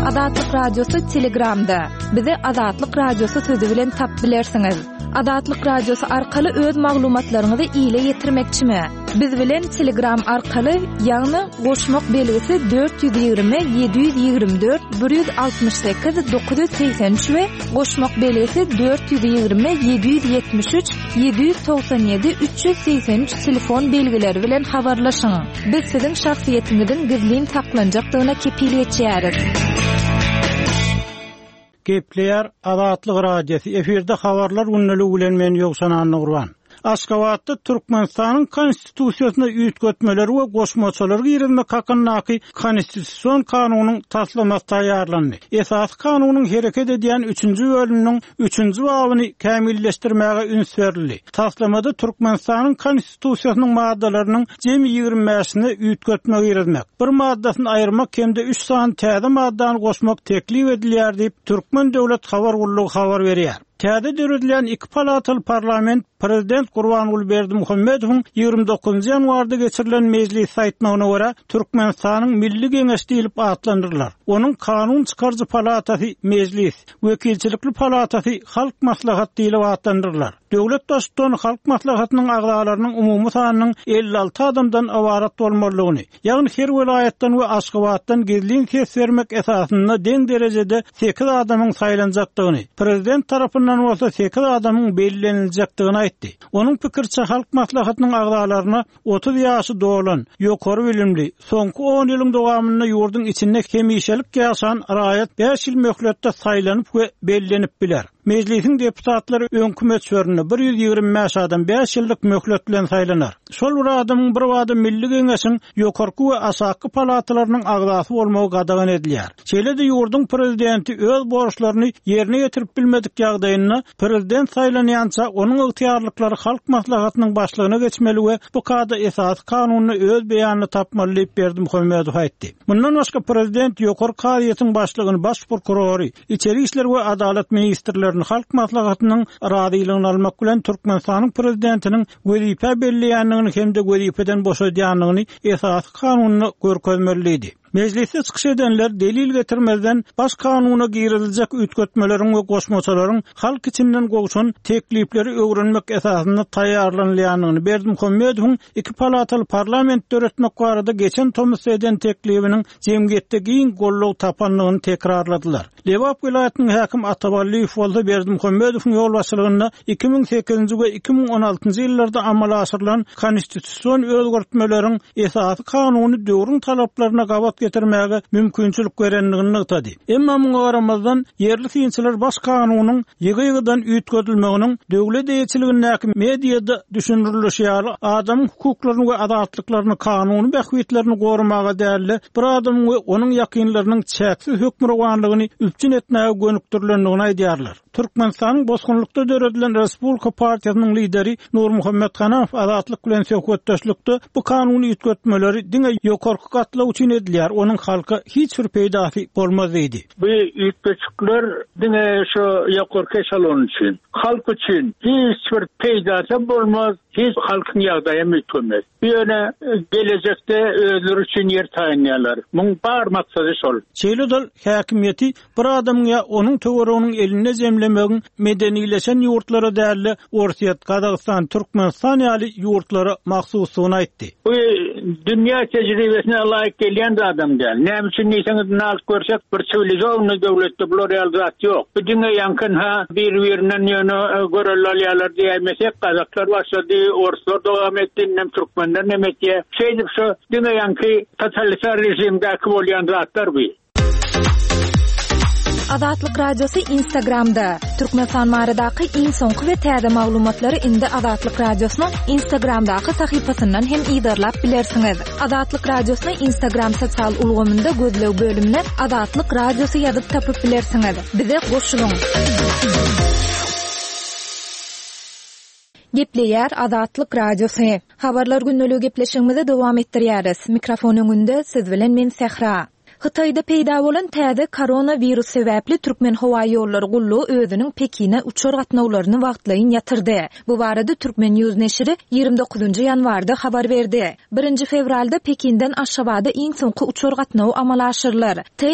Azatlyk radiosu Telegramda. Bizi Azatlyk radiosu sözü bilen tap bilersiňiz. Azatlyk radiosu arkaly öz maglumatlaryňyzy ýyla ýetirmekçimi? Biz bilen Telegram arkaly ýagny goşmak belgisi 420 724 168 983 we goşmak belgisi 420 773 797 383 telefon belgileri bilen habarlaşyň. Biz siziň şahsiýetiňizden gizlin saklanjakdygyna kepiliyet çäriz. Gepleýär Azatlyk radiosu eferde habarlar günnälik bilen men ýoksan Nurwan. Aşgabatda Türkmenistanyň konstitusiýasyna üýtgetmeleri we goşmaçylary girilmek hakyndaky konstitusiýon kanunynyň taslamasy taýýarlandy. Esas kanunyň hereket edýän 3-nji bölüminiň 3-nji babyny kämilleşdirmäge üns berildi. Taslamada Türkmenistanyň konstitusiýasynyň maddalarynyň jemi 25-ni üýtgetmek girilmek. Bir maddasyny aýyrmak hemde 3 san täze maddany goşmak teklip edilýär diýip Türkmen döwlet habar gullugy habar berýär. Täze döwredilen iki palataly parlament Prezident Gurbanuly Berdimuhammedowyň 29 ýanwarda geçirilen meclis saýtyna görä Türkmenistanyň Milli Geňeş diýilip atlandyrlar. Onuň kanun çykarjy palatasy meclis, wekilçilikli palatasy halk maslahaty diýilip atlandyrlar. Döwlet başçylygyny halk maslahatynyň agzalarynyň umumy sanynyň 56 adamdan ibaret bolmalygyny, ýagny her vilayatdan we Aşgabatdan gizlin ses bermek esasynda deň derejede 8 adamyň saýlanjakdygyny, prezident tarapyndan bolsa 8 adamyň bellileniljakdygyny aýtdy. Onuň pikirçe halk maslahatynyň agzalaryna 30 ýaşy dolan, ýokary bilimli, soňky 10 ýylyň dowamynda ýurdun içinde hemişelik ýaşan raýat 5 ýyl möhletde saýlanyp we bellenip biler. Meclisin deputatlary öňkümet sörüne 125 adam 5 ýyllyk möhlet bilen saýlanar. Şol bir adamyň bir wada Milli Geňeşiň ýokarky we aşaky palatalarynyň agzasy bolmagy gadagan edilýär. Şeýle-de ýurdun prezidenti öz borçlaryny ýerine ýetirip bilmedik ýagdaýynda prezident saýlanýança onuň ygtyýarlyklary halk maslahatynyň başlygyna geçmeli we bu kada esas kanunyny öz beýanyny tapmaly diýip Berdimuhammedow aýtdy. Bundan başga prezident ýokary kadyýetyň başlygyny baş prokurory, içeri işler we adalet ministrleri halk maslahatynyň radylygyny almak bilen Türkmenistanyň prezidentiniň wezipe belliýänligini hemde wezipeden boşadýanlygyny esas kanunyny görkezmeli. Mecliste çıkış edenler delil getirmezden baş kanuna girilecek üýtgetmelerin we goşmaçylaryň halk içinden goşan teklipleri öwrenmek esasında taýýarlanýanyny Berdimuhammedowyň iki palataly parlament döretmek barada geçen tomus eden teklibiniň jemgyýetde giň gollug tapanlygyny tekrarladylar. Lewap vilayatynyň hakim Ataballiýew bolsa Berdimuhammedowyň ýol başçylygynda 2008 we 2016 ýyllarda amala aşyrylan konstitusiýon özgertmeleriň esasy kanuny döwrüň talaplaryna gabat getirmäge mümkinçilik görenligini ýetdi. Emma muňa garamazdan yerli synçylar baş kanunyň ýygy-ýygydan üýtgedilmeginiň döwlet eýetçiligindäki mediada düşündirilýär ýaly adam hukuklaryny we adatlyklaryny kanuny bähwitlerini gorumaga däli bir adam we onuň ýakynlarynyň çäksiz hökmranlygyny üpçün etmäge gönükdirilendigini aýdýarlar. Türkmenistanyň bosgunlukda döredilen Respublika Partiýasynyň lideri Nurmuhammed Hanaf adatlyk bilen söhbetdeşlikde bu kanuny üýtgetmeleri diňe ýokarky gatlaw üçin edilýär. Onuň halka hiç bir peýdasy bolmaz idi. Bu üýtgetçikler diňe şu ýokarky eşelon üçin, halk üçin hiç bir peýdasy bolmaz, hiç halkyň ýagdaýy mükemmel. Ýöne gelecekde özleri üçin yer taýynýarlar. Muň bar maksady şol. Şeýle-de häkimiýeti bir adamyň ýa onuň töwereginiň eline zemlemegiň medenileşen ýurtlara däli Orsiýet, Kazakystan, Türkmenistan ýaly ýurtlara mahsuslygyny aýtdy. Bu dünýä tejribesine laýyk gelýän adam däl. Näme üçin diýseňiz nazyk görsek bir sivilizasyony döwletde bular ýalzat ýok. Bu diňe ýankyn bir-birinden ýöne görelýärler diýmesek Kazaklar başlady, Orslar dowam etdi, nem Türkmenler nemetýe. Şeýdip şu diňe ýanky totalitar rejimdäki bolýan zatlar bu. Azatlyk radiosu Instagramda. Türkmenistan baradaky iň soňky we täze maglumatlary indi Azatlyk radiosynyň Instagramdaky sahypasyndan hem ýydarlap bilersiňiz. Azatlyk radiosyny Instagram sosial ulgamynda gözlew bölümine Azatlyk radiosu ýazyp tapyp bilersiňiz. Bize goşulyň. Gepleýär Azatlyk radiosu. Habarlar günnälik gepleşigimizi dowam etdirýäris. Mikrofon öňünde siz bilen men Sehra. Hytaýda peýda bolan täze koronavirus sebäpli Türkmen howa ýollary gullugy özüniň Pekine uçar gatnawlaryny wagtlaýyn ýatyrdy. Bu barada Türkmen News neşri 29 ýanwarda habar berdi. 1 fevralda Pekinden Aşgabatda iň soňky uçar gatnawy amala aşyrlar.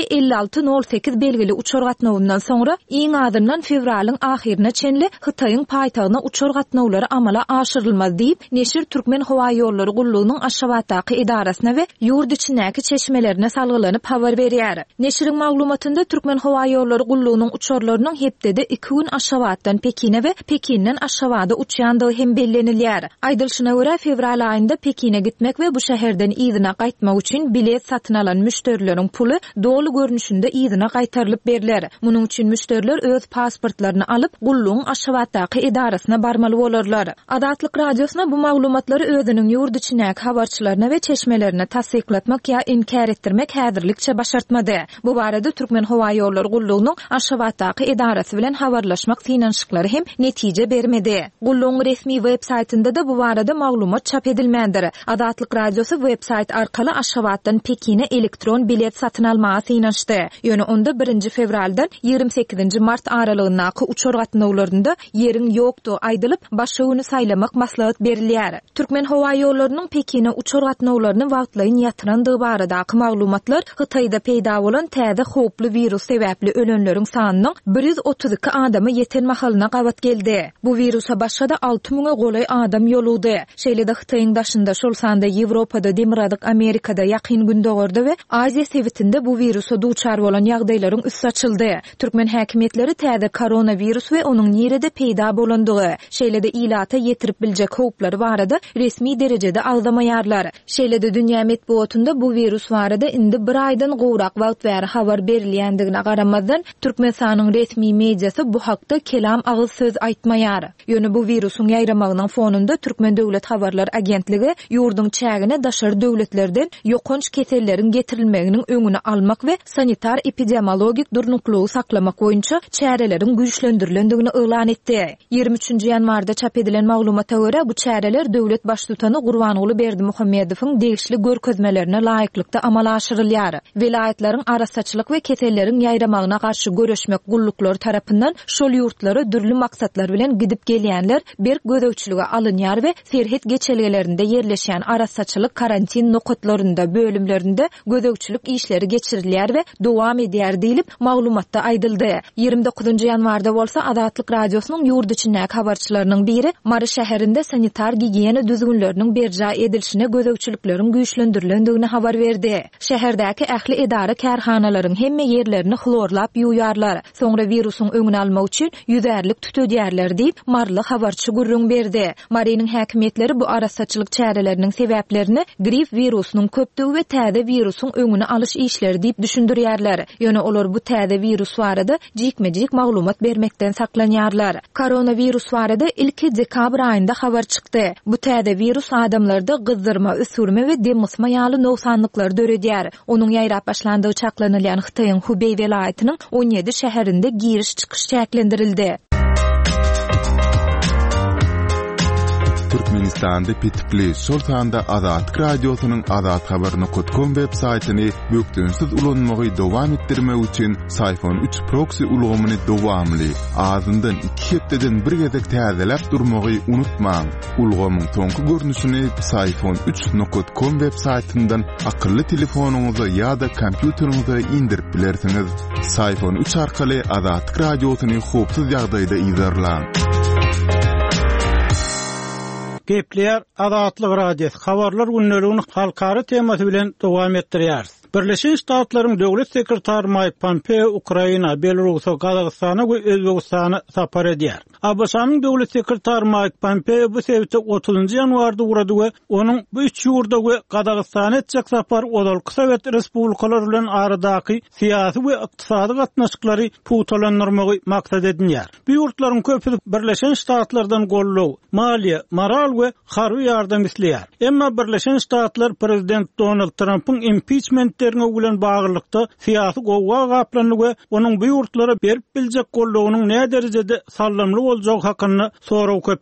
T5608 belgili uçar gatnawyndan soňra iň adynyň fevralyň ahyrına çenli Hytaýyň paýtagyna uçar gatnawlary amala aşyrylmaz diýip neşir Türkmen howa ýollary gullugynyň Aşgabatdaky idarasyna we ýurt içindäki çeşmelerine salgylanyp habar berýär. Neşiriň maglumatynda Türkmen howa ýollary gullugynyň uçarlarynyň hepdede 2 gün Aşgabatdan Pekine we Pekinden Aşgabatda uçýandygy hem bellenilýär. Aýdylşyna görä fevral aýynda Pekine gitmek we bu şäherden ýygyna gaýtmak üçin bilet satyn alan müşterileriň puly dolu görnüşinde ýygyna gaýtarylyp beriler. Munyň üçin müşteriler öz pasportlaryny alyp gullugyň Aşgabatdaky idarasyna barmaly bolarlar. Adatlyk radiosuna bu maglumatlary özüniň ýurt içindäki habarçylaryna we çeşmelerine tasdiklatmak ýa inkar etdirmek häzirlikçe başartmady. Bu barada Türkmen howa ýollary gullugynyň Aşgabatdaky idarasy bilen habarlaşmak finanşyklary hem netije bermedi. Gullugyň resmi web-saytynda da bu barada maglumat çap edilmändir. Adatlyk radiosu web-sayt arkaly Aşgabatdan Pekine elektron bilet satyn almagy finanşdy. Ýöne onda 1 fevraldan 28 mart aralygyndaky uçar gatnawlarynda ýeriň ýokdy aýdylyp başygyny saýlamak maslahat berilýär. Türkmen howa ýollarynyň Pekine uçar gatnawlaryny wagtlaýyn ýatyrandygy baradaky maglumatlar Hytaýda peýda bolan täze hoply virus sebäpli ölenleriň sanynyň 132 adamy ýeten mahalyna gabat geldi. Bu virusa başga 6000 golay adam ýoludy. Şeýle-de Hytaýyň daşynda şol sanda Ýewropada, Demiradyk Amerikada ýakyn gündogorda we Aziýa sebitinde bu virusa duçar bolan ýagdaýlaryň üstü açyldy. Türkmen häkimetleri täze koronavirus we onuň nerede peýda bolandygy, şeýle-de ilata ýetirip biljek howplary barada resmi derejede agdamaýarlar. Şeýle-de dünýä medeniýetinde bu virus barada indi 1 aýdan gowrak wagt bäri habar berilýändigine garamazdan Türkmenistanyň resmi mediýasy bu hakda kelam agyz söz aýtmaýar. Ýöne bu virusyň ýaýramagynyň fonunda Türkmen Döwlet Habarlar Agentligi ýurdun çägine daşary döwletlerden ýokunç keselleriň getirilmeginiň öňüni almak we sanitar epidemiologik durnuklugy saklamak boýunça çäreleriň güýçlendirilýändigini elan etdi. 23 ýanwarda çap edilen maglumata görä bu çäreler döwlet başlutany Gurbanuly Berdimuhammedowyň degişli görkezmelerine laýyklykda amala aşyrylýar. Vilayatlariň arasaçylyk we kesellerin ýaýramagyna garşy göreşmek gulluklar tarapyndan şol ýurtlara dürli maksatlar bilen gidip gelýänler bir gözegçiligi alınýar we Serhet geçelgelerinde yerleşen arasaçylyk karantin nokatlarynda bölümlerinde gözegçilik işleri geçirilýär we dowam edýär diýilip maglumatda aýdyldy. 29 ýanwarda bolsa Adatlyk radiosynyň ýurt içindäki habarçylarynyň biri Mary şäherinde sanitar gigiyena düzgünleriniň berja edilişine gözegçilikleriň güýçlendirilýändigini habar berdi. Şäherdäki ähli edara kärhanalaryň hemme ýerlerini klorlap ýuýarlar. Soňra virusyň öňüni almak üçin ýüzärlik tutýarlar diýip marly habarçy gurrun berdi. Marynyň häkimetleri bu arasaçylyk çäreleriniň sebäplerini grip virusynyň köpdügi we täze virusyň öňüni alyş işleri diýip düşündirýärler. Ýöne olar bu täze virus barada jikme-jik maglumat bermekden saklanýarlar. Koronavirus barada ilki dekabr aýynda habar çykdy. Bu täze virus adamlarda gyzdyrma, üsürme we demusma ýaly nowsanlyklar döredýär. Onuň ýaýrap başlandygy çaklanylýan Hytaýyň Hubei welaýatynyň 17 şäherinde giriş-çykyş çäklendirildi. Türkmenistanda pitipli Sultanda Adatlyk radiosynyň adathabaryny.com web-saytyny bökdünsiz ulanmagy dowam etdirmek üçin Sayfon 3 proxy ulgamyny dowamly azyndan 2 hepdeden bir gezek täzelep durmagy unutmaň. Ulgamyň soňky görnüşini sayfon3.com web-saytyndan akylly telefonuňyza ýa-da kompýuteriňize indirip bilersiňiz. Sayfon 3 arkaly Adatlyk radiosyny howpsuz ýagdaýda izlerläň. Gepler Adatlyk radiosu habarlar günleriň halkary temasy bilen dowam etdirýär. Birleşen Ştatlaryň döwlet sekretary Mike Pompeo Ukraina, Belarus, Kazakstana we Özbekistana sapar edýär. Abaşanyň döwlet sekretary Mike Pompeo bu sebäpde 30 ýanwarda urady we onuň bu üç ýurda we Kazakstana etjek sapar Odalyk Sowet Respublikalary bilen aradaky syýasy we ykdysady gatnaşyklary puwtalandyrmagy maksat edilýär. Bu ýurtlaryň köpü Birleşen Ştatlardan gollaw, maliýe, moral we harby ýardam isleýär. Emma Birleşen Ştatlar prezident Donald Trump'yň impeachment bilen bagylykda syýasy gowga gaplandy we onuň bu ýurtlara berip biljek gollawynyň näme derejede sallamly boljagy hakynda soraw köpeldi.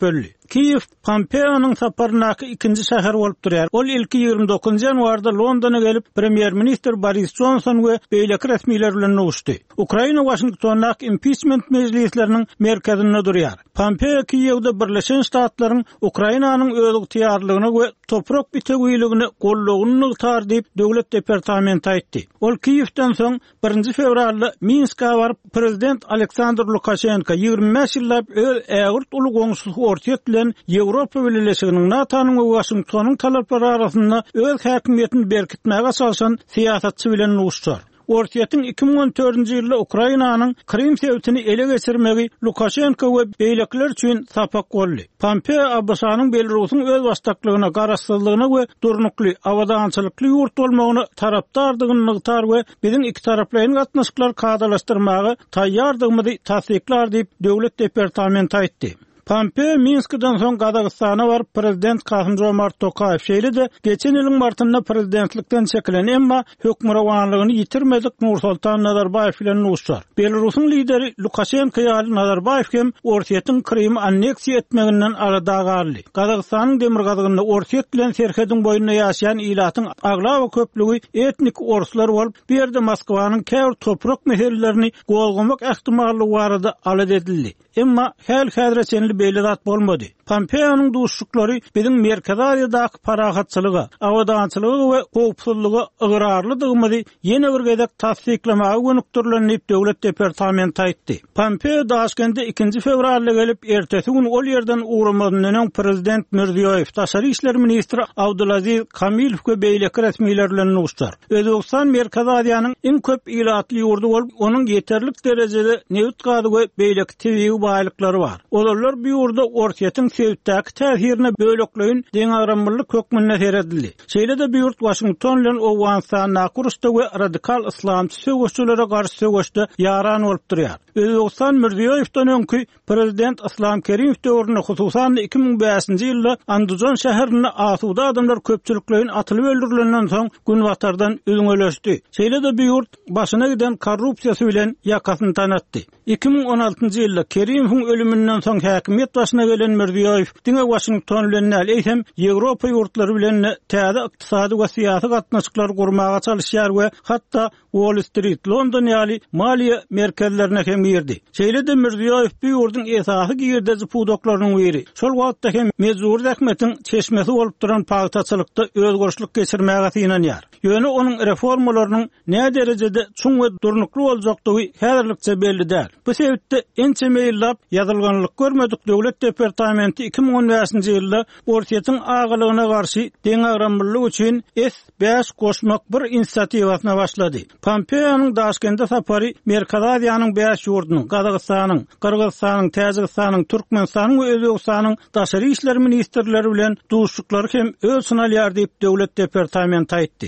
Kiev Pompeo'nun saparynaky ikinji şäher bolup durýar. Ol ilki 29 ýanwarda Londona gelip Premier Minister Boris Johnson we beýleki resmiler bilen uguşdy. Ukraina Washington'daky impeachment mejlisleriniň merkezinde durýar. Pompeo Kievde Birleşen Ştatlaryň Ukrainanyň özlük tiýarlygyny we toprak bitegiligini gollugyny tar diýip döwlet departamenti aýtdy. Ol Kievden soň 1 fevralda Minsk'a baryp Prezident Aleksandr Lukashenko 25 ýyllap öz ägirt uly goňşuluk ortak bilen Ýewropa Birleşiginiň NATO'nyň we Washingtonyň talaplary arasynda öz häkimiýetini berkitmäge çalışan siýasatçy bilen uguşýar. Ortaýatyň 2014-nji ýylda Ukrainanyň Krim sewtini ele geçirmegi Lukashenko we beýlekler üçin sapak boldy. Pompeo Abbasanyň Belarusyň öz başdaklygyna, garaşsyzlygyna we durnukly, awadançylykly ýurt bolmagyna tarapdardygyny tar we biziň iki taraplaryň gatnaşyklar kadalaşdyrmagy taýýardygymyzy tasdiklar diýip döwlet departamenti aýtdy. Pompeo Minsk'dan soň Gazagystana baryp Prezident Kasym-Jomart Tokayew şeýle-de geçen ýylyň martynda prezidentlikden çekilen emma hökümrawanlygyny ýitirmedik Nursultan Nazarbayew bilen uguşýar. Belarusyň lideri Lukashenko ýaly Nazarbayew hem Ortaýatyň Krym'y anneksiýa etmeginden arada galdy. Gazagystanyň demir gazygynda Ortaýat bilen Serhedin boýunda ýaşaýan ilatyň aglawa köplügi etnik oruslar bolup, bir ýerde Moskwanyň käwr toprak meselelerini golgamak ähtimallygy barada alad edildi. Emma häzirçe beýle zat bolmady. Pompeo'nun duşuklary biziň Merkezi Aziýadaky parahatçylygy, awadançylygy we gowpsuzlygy ygyrarlydygymy ýene bir gezek tasdiklamagy gönükdirilenip döwlet departamenti aýtdy. Pompeo Daşkentde 2 fevralda gelip ertesi gün ol ýerden ugramadynyň Prezident Mirziýoýew, Taşary işler ministri Abdulaziz Kamilow we beýleki resmiler bilen uguşýar. Özbegistan Merkezi Aziýanyň en köp ilatly ýurdu bolup, onuň ýeterlik derejede newt gady we beýleki tebii baýlyklary bar. Olar bu ýurda Ortaýatyň sewtdäki täsirine bölekleýin deňaramlyk hökmüne seredildi. Şeýle-de bu ýurt Washington bilen Owganstana kuruşda we radikal islamçy söwüşçülere garşy söwüşde ýaran bolup durýar. Özbegistan Mirziýoýewden öňkü Prezident Islom Kerimov döwründe hususan 2005-nji ýylda Andujan şäherine asuda adamlar köpçülikleýin atylyp öldürilenden soň Günwatardan öňeleşdi. Şeýle-de bu ýurt başyna giden korrupsiýasy bilen ýakasyny tanatdy. 2016-njy ýylda Kerimowyň ölümünden soň häkimiýet başyna gelen Mirziýoýew diňe Washington bilen näleýsem Ýewropa ýurtlary bilen täze ykdysady we syýasy gatnaşyklar gurmaga çalışýar we hatda Wall Street, London ýaly maliýe merkezlerine hem girdi. Şeýle-de Mirziýoýew bu ýurdun esasy girdäji pudoklarynyň biri. Şol wagtda hem mezur häkmetin çeşmesi bolup duran paýtaçylykda özgörüşlik geçirmäge synanýar. Ýöne onuň reformalarynyň näme derejede çuň we durnukly boljakdygy häzirlikçe belli däl. Bu sebäpde ençe meýillap ýazylganlyk görmedik döwlet departamenti 2015-nji ýylda Ortaýatyň agalygyna garşy deňagramlyk üçin S5 goşmak bir inisiatiwasyna başlady. Pompeo'nun Daşkentde sapary Merkezi Aziýanyň 5 ýurdanyň, Gazagystanyň, Kyrgyzstanyň, Täjikistanyň, Türkmenistanyň we Özbegistanyň daşary işler ministrleri bilen duşuklary hem öz synalýar diýip döwlet departamenti aýtdy.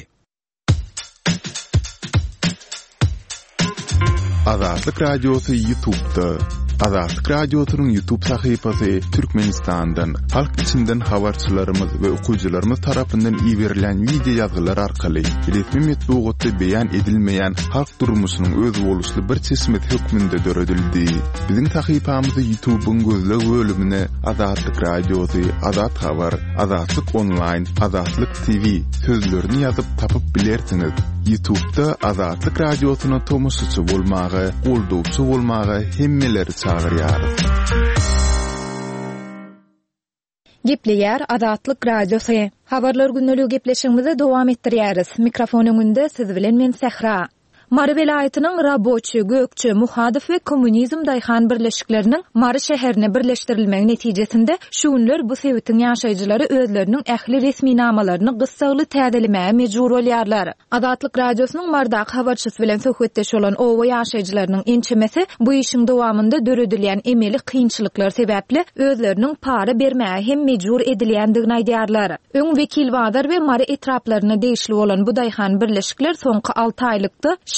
Azatlyk Radiosu YouTube'da. Azatlyk Radiosu'nun YouTube sahypasy Türkmenistan'dan, halk içinden habarçylarymyz we okuyjylarymyz tarapyndan ýiberilen video ýazgylar arkaly resmi metbuatda beýan edilmeýän halk durmuşynyň öz boluşly bir çeşmet hökmünde döredildi. Biziň sahypamyzy YouTube'un gözleg bölümine Azatlyk Radiosu, Azat Habar, Azatlyk Online, Azatlyk TV sözlerini ýazyp tapyp bilersiňiz. YouTube'da Azatlyk Radiosu'na tomoşçy bolmagy, goldowçy bolmagy hemmeleri çağırýar. Gepleýär Azatlyk Radiosu. Habarlar günlük gepleşigimizi dowam etdirýäris. Mikrofon öňünde siz bilen men Sehra. Mary welaýatynyň Raboçy, Gökçe, Muhadif we Kommunizm daýhan birleşikleriniň Mary şäherine birleşdirilmegi netijesinde şu günler bu sewitiň ýaşaýjylary özleriniň ähli resmi namalaryny gyssagly täzelemege mejbur bolýarlar. Azatlyk Radiosynyň mardak habarçysy bilen söhbetdeş bolan owa ýaşaýjylarynyň ençemesi bu işiň dowamında döredilýän emeli kynçylyklar sebäpli özleriniň para bermäge hem mejbur edilýändigini aýdýarlar. Öň wekil Wadar we Mary etraplaryna değişli bolan bu daýhan birleşikler soňky 6 aýlykda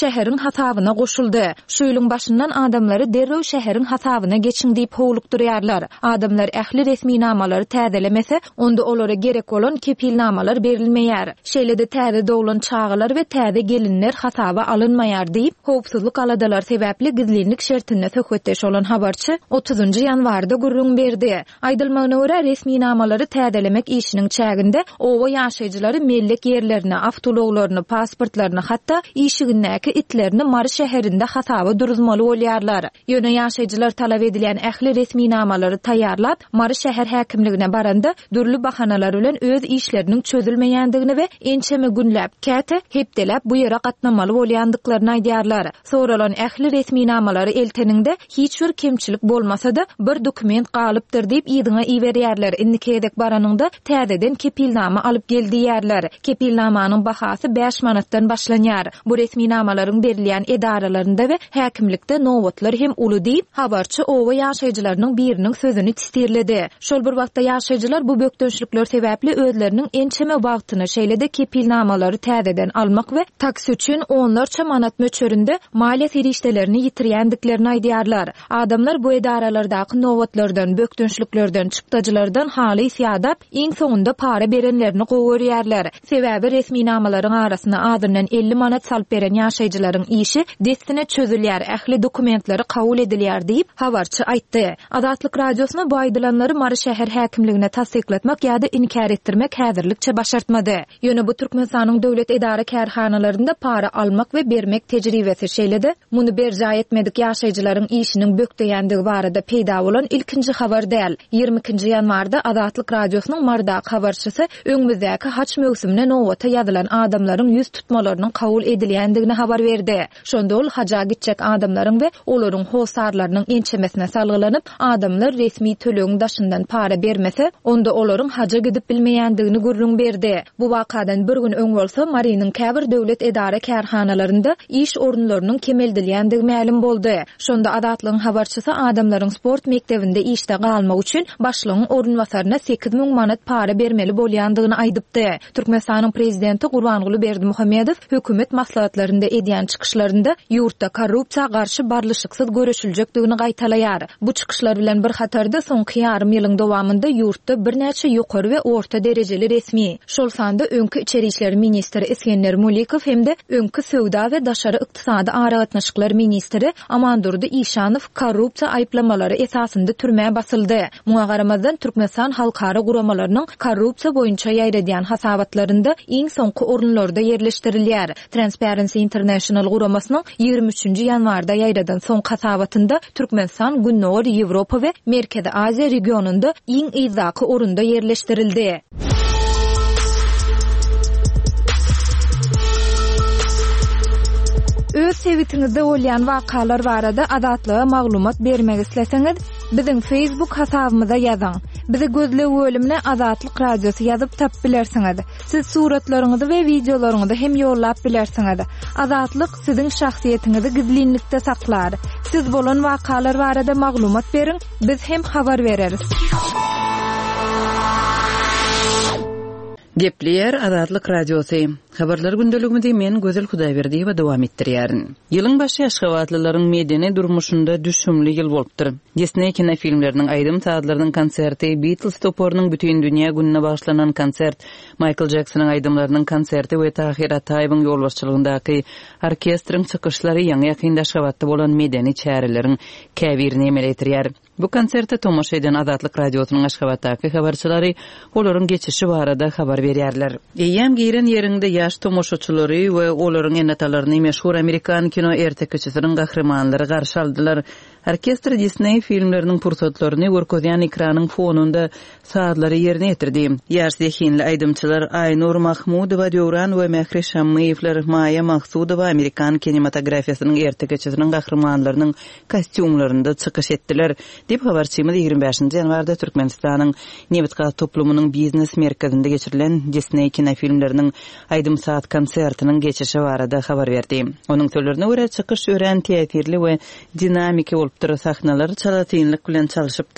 şäherin hasabyna goşuldy. Şu ýylyň başyndan adamlary derrew şäherin hasabyna geçiň diýip howlukdurýarlar. Adamlar ähli resmi namalary täzelemese, onda olara gerek bolan kepilnamalar berilmeýär. Şeýlede täze dowlan çağalar we täze gelinler hasaba alınmaýar diýip howpsuzlyk aladalar sebäpli gizlilik şertine töhfetdeş olan habarçy 30-njy ýanwarda gurrun berdi. Aýdylmagyna görä resmi namalary täzelemek işiniň çäginde owa ýaşaýjylary mellek ýerlerini, awtologlaryny, pasportlaryny, hatda işigindäki itlerini Mary şäherinde hasaba duruzmaly bolýarlar. Ýöne ýaşaýjylar talap edilen ähli resmi namalary taýýarlap, Mary şäher häkimligine baranda dürli bahanalar bilen öz işleriniň çözülmeýändigini we ençeme günläp, käte hepdelap bu ýere gatnamaly bolýandyklaryny aýdýarlar. Soralan ähli resmi namalary elteninde hiç bir kemçilik bolmasa-da bir dokument galypdyr diýip ýydyňa iýerýärler. Indikedek baranynda täzeden kepilnama alyp geldiýärler. Kepilnamanyň bahasy 5 manatdan başlanýar. Bu resmi namalaryň berilýän edaralarynda we häkimlikde nowatlar hem uly diýip habarçy owa ýaşaýjylarynyň biriniň sözüni tistirledi. Şol bir wagtda ýaşaýjylar bu bökdönçlikler sebäpli özleriniň ençeme wagtyny şeýlede kepilnamalary täzeden almak we taksi üçin onlarça manat möçöründe maliýet erişdelerini ýitirýändiklerini aýdýarlar. Adamlar bu edaralardaky nowatlardan, bökdönçliklerden, çyptajylardan haly ýadap, iň soňunda para berenlerini gowurýarlar. Sebäbi resmi namalaryň arasyna adından 50 manat salyp beren ýaşaýjylaryň işi destine çözülýär, ähli dokumentlary kabul edilýär diýip habarçy aýtdy. Adatlyk radiosuna bu aýdylanlary Mary şäher häkimligine tasdikletmek ýa-da inkar etdirmek häzirlikçe başartmady. Ýöne bu Türkmenistanyň döwlet edara kärhanalarynda para almak we bermek tejribesi şeýlede muny berja etmedik ýaşaýjylaryň işiniň bökdeýändigi barada peýda bolan ilkinji habar däl. 22-nji ýanwarda Adatlyk radiosynyň marda habarçysy öňümüzdäki haç mögsümine nowata ýazylan adamlaryň ýüz tutmalarynyň kabul edilýändigini habar berdi. Şonda ol haja gitjek adamlaryň we olaryň howsarlarynyň ençemesine salgylanyp, adamlar resmi tölegiň daşyndan para bermese, onda olaryň haja gidip bilmeýändigini gurrun berdi. Bu wakadan bir gün öň bolsa, Marynyň käbir döwlet edara kärhanalarynda iş orunlarynyň kemeldilýändigi ma'lum boldy. Şonda Adatlygyň habarçysy adamlaryň sport mekdebinde işde galmak üçin başlygyň orunwasaryna 8.000 manat para bermeli bolýandygyny aýdypdy. Türkmenistanyň prezidenti Gurbanguly Berdimuhammedow hökümet maslahatlarynda edýän çykyşlarynda ýurtda korrupsiýa garşy barlyşyksız görüşüljekdigini gaýtalaýar. Bu çykyşlar bilen bir hatarda soňky ýarym ýylyň dowamında ýurtda bir näçe ýokary we orta derejeli resmi, şol sanda öňkü içeri işleri ministri Esgenler Mulikow hemde öňkü söwda we daşary ykdysady aragatnaşyklar ministri Amandurdy Işanow korrupsiýa aýplamalary esasynda türmäge basyldy. Muňa garamazdan Türkmenistan halkara guramalarynyň korrupsiýa boýunça ýaýradýan hasabatlarynda iň soňky orunlarda yerleşdirilýär. Transparency International guramasynyň 23-nji ýanwarda ýaýradan soňky hasabatynda Türkmenistan Günnäwr Ýewropa we Merkezi Aziýa regionunda iň ýyzdaky orunda yerleşdirildi. Öz sewitinizde bolýan wakalar barada adatlyga maglumat bermek isleseňiz, biziň Facebook hasabymyza ýazyň. Bizi gözlep bölümine Adatlyk Radiosu ýazyp tap bilersiňiz. Siz suratlaryňyzy we videolaryňyzy hem ýollap bilersiňiz. Adatlyk siziň şahsiýetiniňizi gizlinlikde saklar. Siz bolan wakalar barada maglumat beriň, biz hem habar bereriz. Gepler Adatlyk Radiosu. Habarlar gündeliginde men Gözel Hudaýberdiýewa dowam etdirýärin. Ýylyň başy ýaşgawatlylaryň medeni durmuşynda düşümli ýyl bolupdyr. Disney kinofilmleriniň aýdym saatlarynyň konserti, Beatles toporynyň bütün dünýä gününe başlanan konsert, Michael Jacksonyň aýdymlarynyň konserti we Tahir Ataýewiň ýolbaşçylygyndaky orkestrň çykyşlary ýaňy ýakyndaşgawatda bolan medeni çäreleriň käbirini emel etdirýär. Bu konsertde tomoş eden Adatlyk Radiosynyň Aşgabatdaky habarçylary olaryň geçişi barada habar berýärler. Eýem giren ýerinde ýaş tomoşaçylary we olaryň enatalaryny meşhur Amerikan kino ertekçisiniň gahrymanlary garşy aldylar. Orkestr Disney filmleriniň pursatlaryny görkezýän ekranyň fonunda saatlary ýerine ýetirdi. Ýaş zehinli aýdymçylar Aynur Mahmudowa Döwran we Mehri Şamyevler Maya Maksudowa Amerikan kinematografiýasynyň ertekçisiniň gahrymanlarynyň kostyumlarynda çykyş etdiler. Dip habarçymyz 25-nji ýanwarda Türkmenistanyň Nebitka toplumynyň biznes merkezinde geçirilen Disney kinofilmleriniň aýdym saat konsertiniň geçişi barada habar berdi. Onuň sözlerine görä çykyş ören teatrli we dinamiki bolupdyr, sahnalar çalatyňlyk bilen çalyşypdyr.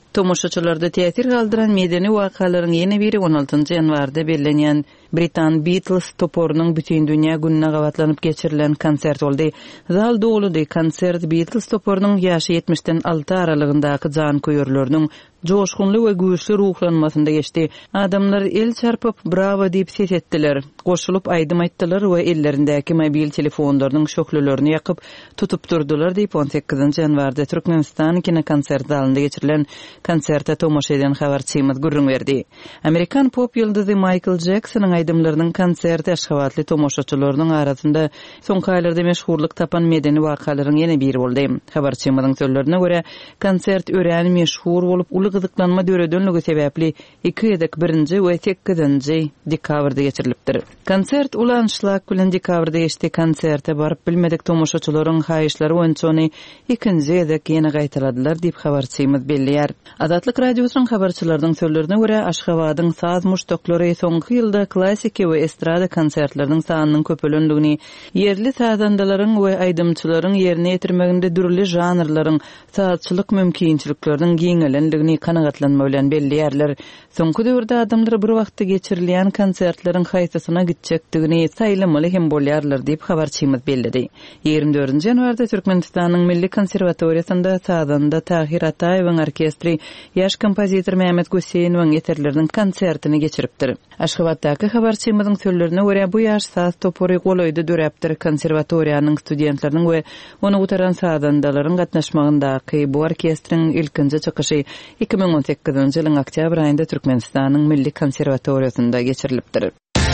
Tomoşaçylarda täsir galdyran medeni wakalaryň ýene biri 16-njy ýanwarda bellenýän Britan Beatles toporunyň bütün dünýä gününe gawatlanyp geçirilen konsert boldy. Zal doludy. Konsert Beatles toporunyň ýaşy 70-den 6 aralygyndaky jan köýürleriniň joşgunly we güýçli ruhlanmasynda geçdi. Adamlar el çarpyp bravo diýip ses etdiler. Goşulyp aýdym aýtdylar we ellerindäki mobil telefonlarynyň şöklelerini ýakyp tutup durdular diýip 18-nji ýanwarda Türkmenistan kino konsert zalynda geçirilen konsertde tomoşa eden habarçymyz gürrüň berdi. Amerikan pop ýyldyzy Michael Jacksonyň aýdymlarynyň konserti aşgawatly tomoşaçylarynyň arasynda soňky aýlarda meşhurlyk tapan medeni wakalaryň ýene biri boldy. Habarçymyzyň sözlerine görä, konsert öräni meşhur bolup uly gyzyklanma döredenligi sebäpli 2 ýa-da 1-nji we 8-nji dekabrda geçirilipdir. Konsert ulanşlak bilen dekabrda geçdi. Konserte baryp bilmedik tomoşaçylaryň haýyşlary öňçüni 2-nji ýa-da ýene gaýtaladylar diýip habarçymyz belliýär. Azatlyk radiosynyň habarçylarynyň sözlerine görä, Aşgabatyň saz muştoklary soňky ýylda klassiki we estrada konsertleriniň sanynyň köpelenligini, yerli sazandalaryň we aýdymçylaryň ýerine ýetirmeginde dürli janrlaryň sazçylyk mümkinçilikleriniň giňelenligini kanagatlanma bilen belliyerler. Soňky döwürde adamlar bir wagtda geçirilýän konsertlerin haýsasyna gitjekdigini saýlamaly hem bolýarlar diýip habarçymyz bellidi. 24-nji ýanwarda Türkmenistanyň Milli Konserwatoriýasynda sazanda Tahir Ataýewiň orkestri ýaş kompozitor Mehmet Guseýnowyň eterleriniň konsertini geçiripdir. Aşgabatdaky habarçymyzyň sözlerine görä, bu ýaş saz topory goloýdy döräpdir. Konserwatoriýanyň studentleriniň we onu gutaran sazandalaryň gatnaşmagyndaky bu orkestriň ilkinji çykyşy 2018-nji ýylyň oktyabr aýynda Türkmenistanyň Milli Konserwatoriýasynda geçirilipdir.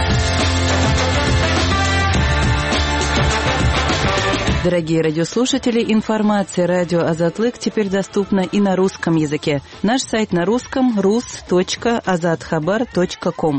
Дорогие радиослушатели, информация радио «Азатлык» теперь доступна и на русском языке. Наш сайт на русском rus.azatxabar.com.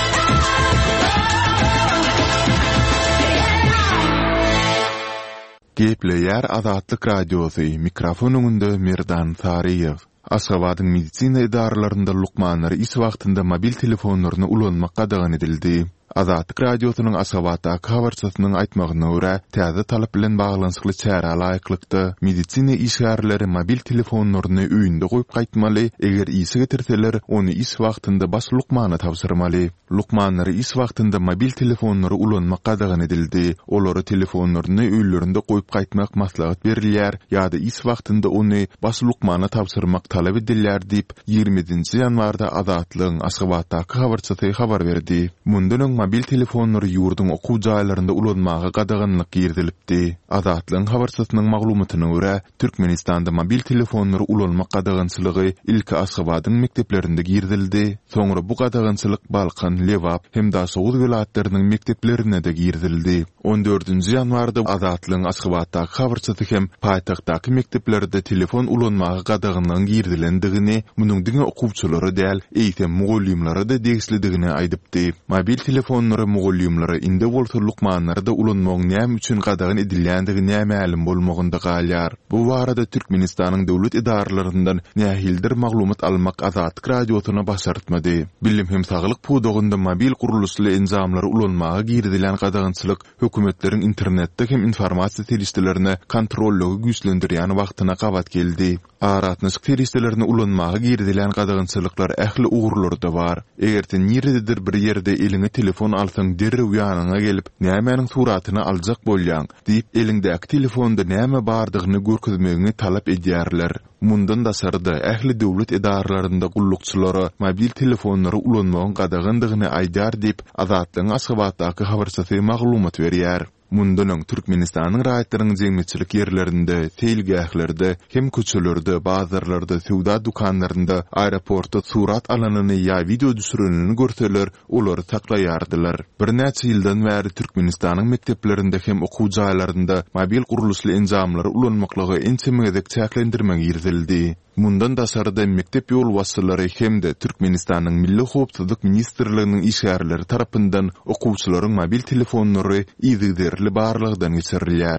Gepleýär Azatlyk radiosy, mikrofon öňünde Merdan Sariýew. Aşgabatyň medisina idaralarynda lukmanlary iş wagtynda mobil telefonlaryny ulanmak gadagan edildi. Azatlyk radiosynyň Aşgabatdaky habarçysynyň aýtmagyna görä, täze talap bilen baglanşykly çäre laýyklykda medisina işgärleri mobil telefonlaryny öýünde goýup gaýtmaly, eger isi getirseler, onu iş wagtynda bas lukmana tapşyrmaly. Lukmanlary iş wagtynda mobil telefonlary ulanmak gadagan edildi. Olary telefonlaryny öýlerinde goýup gaýtmak maslahat berilýär, ýa-da iş wagtynda onu bas lukmana tapşyrmak talap edilýär diýip 20-nji ýanwarda Azatlygyň Aşgabatdaky habarçysy habar berdi. Mundan mobil telefonlary ýurdun okuw jaýlarynda ulanmagy gadaganlyk girdilipdi. Azatlygyň habarçysynyň maglumatyna görä, Türkmenistanda mobil telefonlary ulanmak gadagançylygy ilki Aşgabatyň mekteplerinde girdildi. Soňra bu gadagançylyk Balkan, Lewap hem da Sowuz welaýatlarynyň mekteplerine de girdildi. 14-nji ýanwarda Azatlygyň Aşgabatdaky habarçysy hem paýtagtdaky mekteplerde telefon ulanmagy gadaganlygyň girdilendigini, munyň diňe okuwçylary däl, eýsem mugallimlary da degislidigini aýdypdy. Mobil telefonlary mugallimlary inde bolsa lukmanlary da ulanmagyň näme üçin gadagan edilýändigi näme bolmagynda galýar. Bu barada Türkmenistanyň döwlet idaralaryndan nähildir maglumat almak Azatlyk radiosyna başartmady. Bilim hem saglyk pudagynda mobil guruluşly enzamlary ulanmagy girdilen gadagançylyk hökümetleriň internetde hem informasiýa terişlerini kontrollogy güýçlendirýän wagtyna gabat geldi. Aratnyş terişlerini ulanmagy girdilen gadagançylyklar ähli ugurlarda bar. Egerden ýerdedir bir ýerde eliňe telefon alsaň derrew ýanyňa gelip nämeň suratyny aljak bolýan diýip eliňdäki telefonda näme bardygyny görkezmegini talap edýärler. Mundan da sarda ähli döwlet idaralarynda gullukçylary mobil telefonlary ulanmagyň gadagandygyny aýdar diýip Azatlygyň Aşgabatdaky habarçysy maglumat berýär. Mundan Türkmenistanyň raýatlarynyň jeňmeçilik ýerlerinde, teýilgählerde, hem köçelerde, bazarlarda, sowda dukanlarynda, aeroportda surat alanyny ýa video düşürenini görseler, olary saklaýardylar. Bir näçe ýyldan bäri Türkmenistanyň mekteplerinde hem okuw jaýlarynda mobil guruluşly enzamlary ulanmaklygy ençemegedek çäklendirmek girdildi. Mundan da sarda mektep ýol wassylary hem de Türkmenistanyň Milli Howpsuzlyk Ministrliginiň işgärleri tarapyndan okuwçylaryň mobil telefonlary ýygdyrly barlygdan geçirilýär.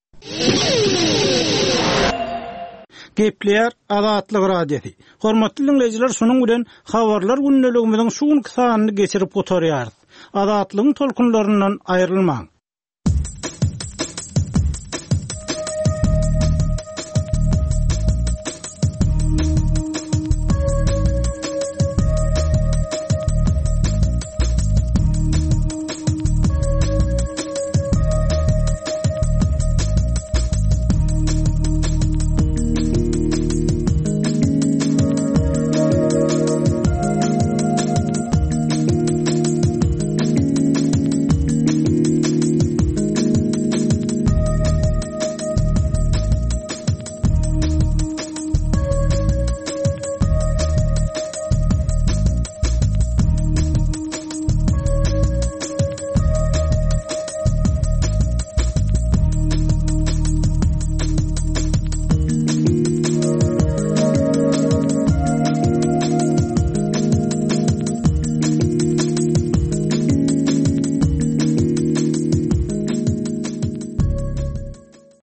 Gepleýär Azatlyk radiosy. Hormatly dinleýijiler, şonuň bilen habarlar günneligimiziň şu sanyny geçirip oturýar. Azatlygyň tolkunlaryndan aýrylmaň.